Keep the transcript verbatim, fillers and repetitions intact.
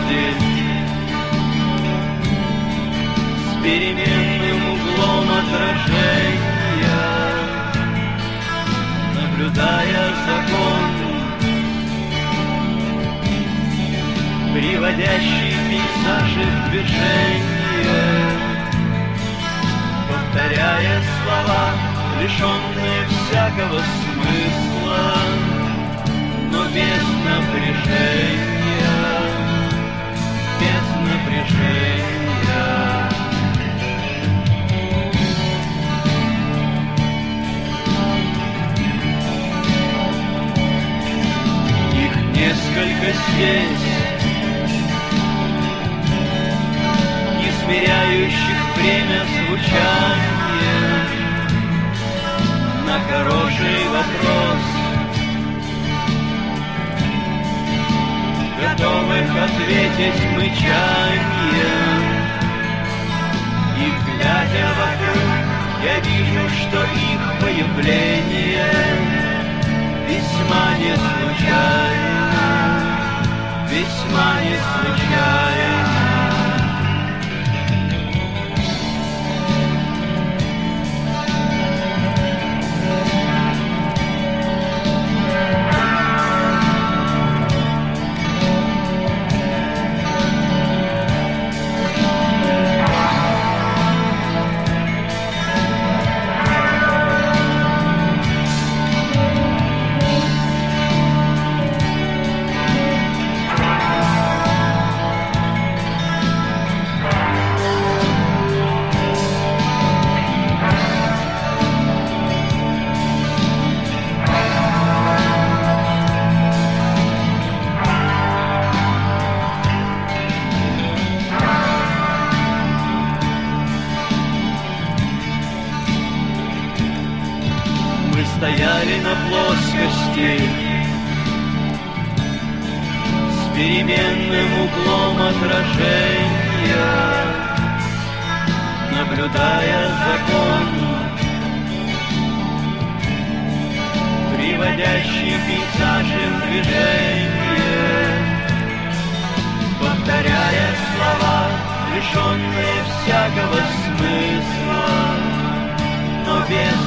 плоскости с переменным углом отражения, наблюдая закон, приводящий пейзажи в движение, повторяя слова, лишенные всякого смысла, но без напряжения, без напряжения. Их несколько здесь, измеряющих время звучания на хороший вопрос, готовых ответить мычанием. И глядя вокруг, я вижу, что их появление весьма не случайно, весьма не случайно. Стояли на плоскости с переменным углом отражения, наблюдая закон, приводящий пейзажи в движение, повторяя слова, лишенные всякого смысла, но без